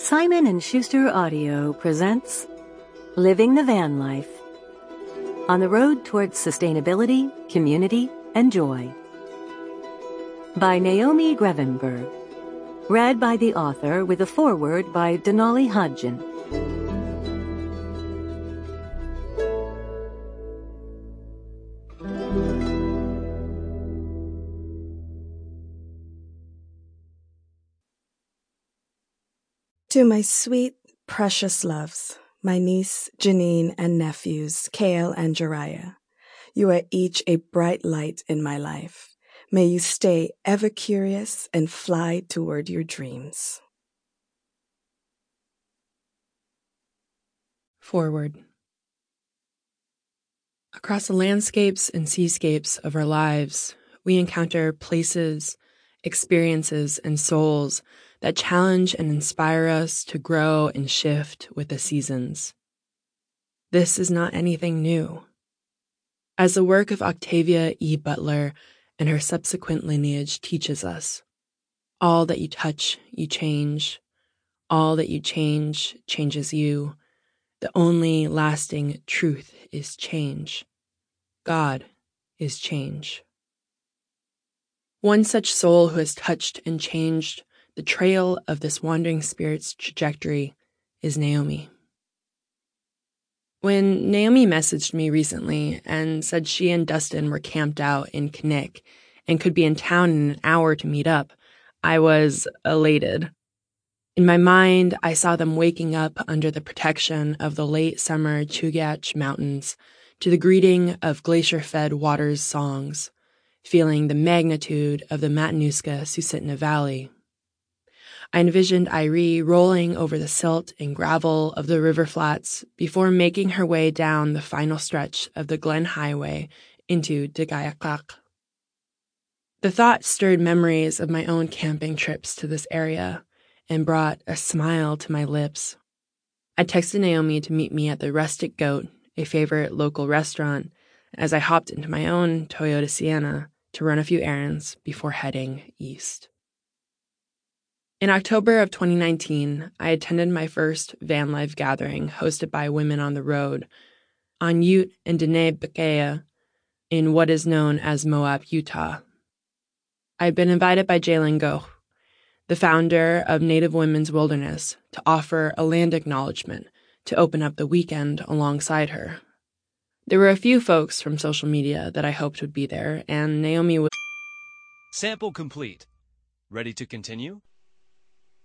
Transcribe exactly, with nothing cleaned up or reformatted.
Simon and Schuster Audio presents Living the Van Life, on the road towards sustainability, community, and joy. By Naomi Grevenberg. Read by the author with a foreword by Denali Hodgin. To my sweet, precious loves, my niece, Janine, and nephews, Kale and Jariah, you are each a bright light in my life. May you stay ever curious and fly toward your dreams. Forward. Across the landscapes and seascapes of our lives, we encounter places, experiences, and souls that challenge and inspire us to grow and shift with the seasons. This is not anything new. As the work of Octavia E. Butler and her subsequent lineage teaches us, all that you touch, you change. All that you change, changes you. The only lasting truth is change. God is change. One such soul who has touched and changed the trail of this wandering spirit's trajectory is Naomi. When Naomi messaged me recently and said she and Dustin were camped out in Knik and could be in town in an hour to meet up, I was elated. In my mind, I saw them waking up under the protection of the late summer Chugach Mountains to the greeting of glacier-fed waters songs, feeling the magnitude of the Matanuska-Susitna Valley. I envisioned Irie rolling over the silt and gravel of the river flats before making her way down the final stretch of the Glen Highway into Degayakak. The thought stirred memories of my own camping trips to this area and brought a smile to my lips. I texted Naomi to meet me at the Rustic Goat, a favorite local restaurant, as I hopped into my own Toyota Sienna to run a few errands before heading east. In October of twenty nineteen, I attended my first van life gathering hosted by Women on the Road on Ute and Dene Bekeya in what is known as Moab, Utah. I had been invited by Jalen Goh, the founder of Native Women's Wilderness, to offer a land acknowledgement to open up the weekend alongside her. There were a few folks from social media that I hoped would be there, and Naomi was... Sample complete. Ready to continue?